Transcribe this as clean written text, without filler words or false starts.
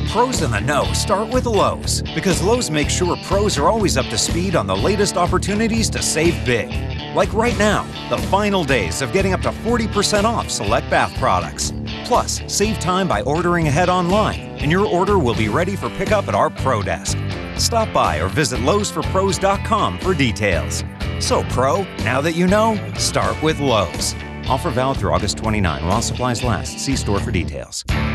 Pros in the know start with Lowe's, because Lowe's makes sure pros are always up to speed on the latest opportunities to save big. Like right now, the final days of getting up to 40% off select bath products. Plus, save time by ordering ahead online, and your order will be ready for pickup at our Pro Desk. Stop by or visit lowesforpros.com for details. So, Pro, now that you know, start with Lowe's. Offer valid through August 29 while supplies last. See store for details.